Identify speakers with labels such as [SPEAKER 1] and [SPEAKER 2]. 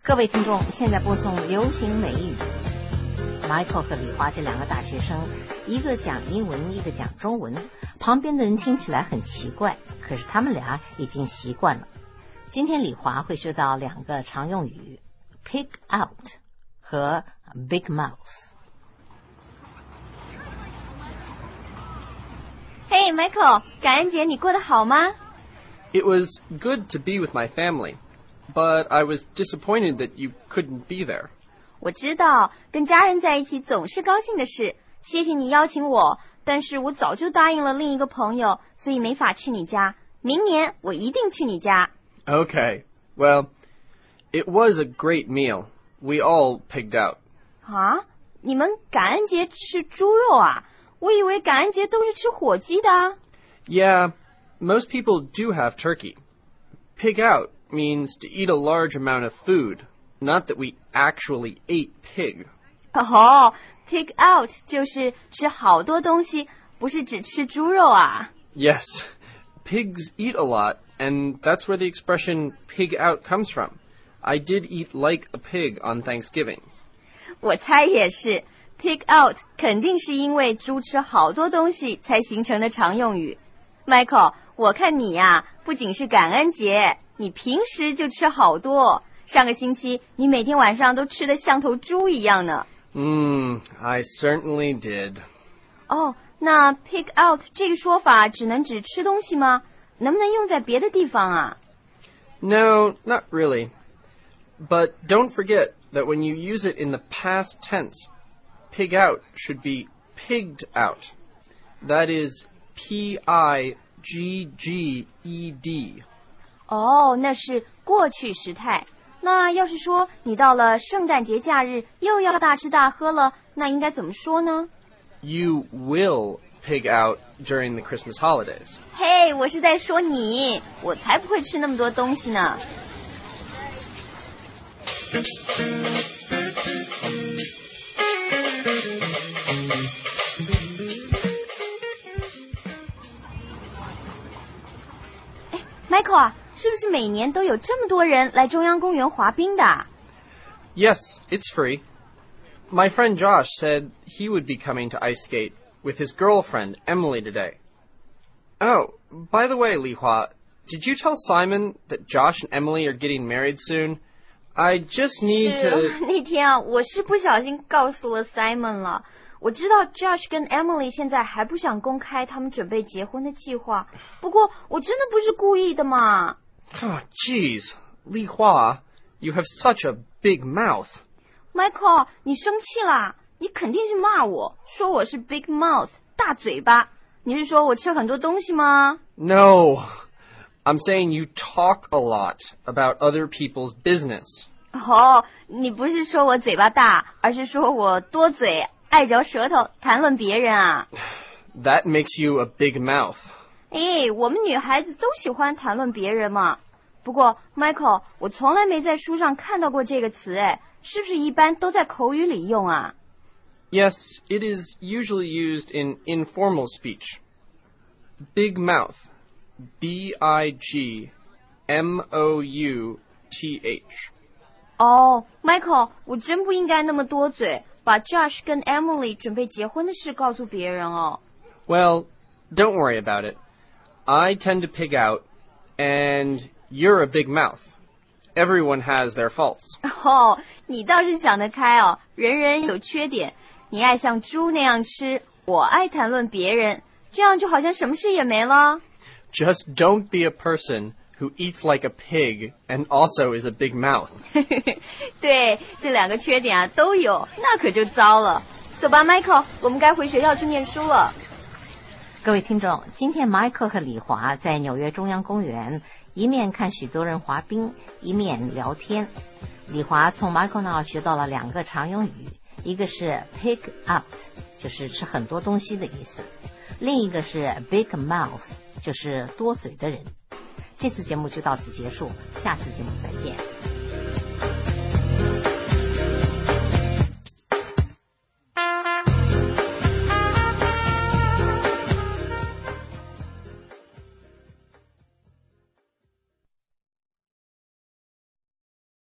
[SPEAKER 1] 各位听众，现在播送流行美语。Michael 和李华这两个大学生，一个讲英文，一个讲中文，旁边的人听起来很奇怪，可是他们俩已经习惯了。今天李华会说到两个常用语 Pig out 和 Big Mouth。
[SPEAKER 2] Hey Michael， 感恩节你过得好吗？
[SPEAKER 3] It was good to be with my family, but I was disappointed that you couldn't be there.
[SPEAKER 2] 我知道跟家人在一起总是高兴的事，谢谢你邀请我，但是我早就答应了另一个朋友，所以没法去你家。明年我一定去你家。
[SPEAKER 3] Okay, well, it was a great meal. We all pigged out.
[SPEAKER 2] 啊，你们感恩节吃猪肉啊？我以为感恩节都是吃火鸡的。
[SPEAKER 3] Yeah, most people do have turkey. Pig out means to eat a large amount of food, not that we actually ate pig.
[SPEAKER 2] 哦， pig out 就是吃好多东西，不是只吃猪肉啊。
[SPEAKER 3] Yes, pigs eat a lot, and that's where the expression pig out comes from. I did eat like a pig on Thanksgiving.
[SPEAKER 2] 我猜也是 ，pig out 肯定是因为猪吃好多东西才形成的常用语。Michael， 我看你呀，不仅是感恩节，你平时就吃好多。上个星期你每天晚上都吃得像头猪一样呢。
[SPEAKER 3] I certainly did.
[SPEAKER 2] 哦，那 pig out 这个说法只能指吃东西吗？能不能用在别的地方啊？
[SPEAKER 3] No, not really. But don't forget that when you use it in the past tense, pig out should be pigged out. That is P-I-G-G-E-D.
[SPEAKER 2] 哦，那是过去时态。那要是说你到了圣诞节假日又要大吃大喝了，那应该怎么说呢？
[SPEAKER 3] You will pig out during the Christmas holidays.
[SPEAKER 2] 嘿，我是在说你，我才不会吃那么多东西呢。Michael 啊，是不是每年都有这么多人来中央公园滑冰的？
[SPEAKER 3] Yes, it's free. My friend Josh said he would be coming to ice skate with his girlfriend, Emily, today. Oh, by the way, Li Hua, did you tell Simon that Josh and Emily are getting married soon? I just need to...
[SPEAKER 2] 那天啊，我是不小心告诉了 Simon 了。我知道 Josh 跟 Emily 现在还不想公开他们准备结婚的计划，不过我真的不是故意的嘛。
[SPEAKER 3] Oh, jeez. Li Hua, you have such a big mouth.
[SPEAKER 2] Michael， 你生气啦？你肯定是骂我，说我是 big mouth 大嘴巴。你是说我吃很多东西吗？
[SPEAKER 3] No, I'm saying you talk a lot about other people's business.
[SPEAKER 2] 哦，你不是说我嘴巴大，而是说我多嘴，爱嚼舌头，谈论别人啊。
[SPEAKER 3] That makes you a big mouth.
[SPEAKER 2] 诶，我们女孩子都喜欢谈论别人嘛。不过 Michael， 我从来没在书上看到过这个词，诶，是不是一般都在口语里用啊？
[SPEAKER 3] Yes, it is usually used in informal speech. Big mouth. B-I-G-M-O-U-T-H.
[SPEAKER 2] 哦 Michael， 我真不应该那么多嘴，把 Josh 跟 Emily 准备结婚的事告诉别人哦。
[SPEAKER 3] Well, don't worry about it. I tend to pig out, and you're a big mouth. Everyone has their faults.
[SPEAKER 2] 哦，你倒是想得开哦，人人有缺点。你爱像猪那样吃，我爱谈论别人，这样就好像什么事也没了。
[SPEAKER 3] Just don't be a person who eats like a pig and also is a big mouth.
[SPEAKER 2] 对，这两个缺点啊都有，那可就糟了。走吧 Michael， 我们该回学校去念书了。
[SPEAKER 1] 各位听众，今天 Michael 和李华在纽约中央公园一面看许多人滑冰，一面聊天。李华从 Michael 那儿学到了两个常用语，一个是 pig out， 就是吃很多东西的意思，另一个是 big mouth， 就是多嘴的人。这次节目就到此结束，下次节目再见。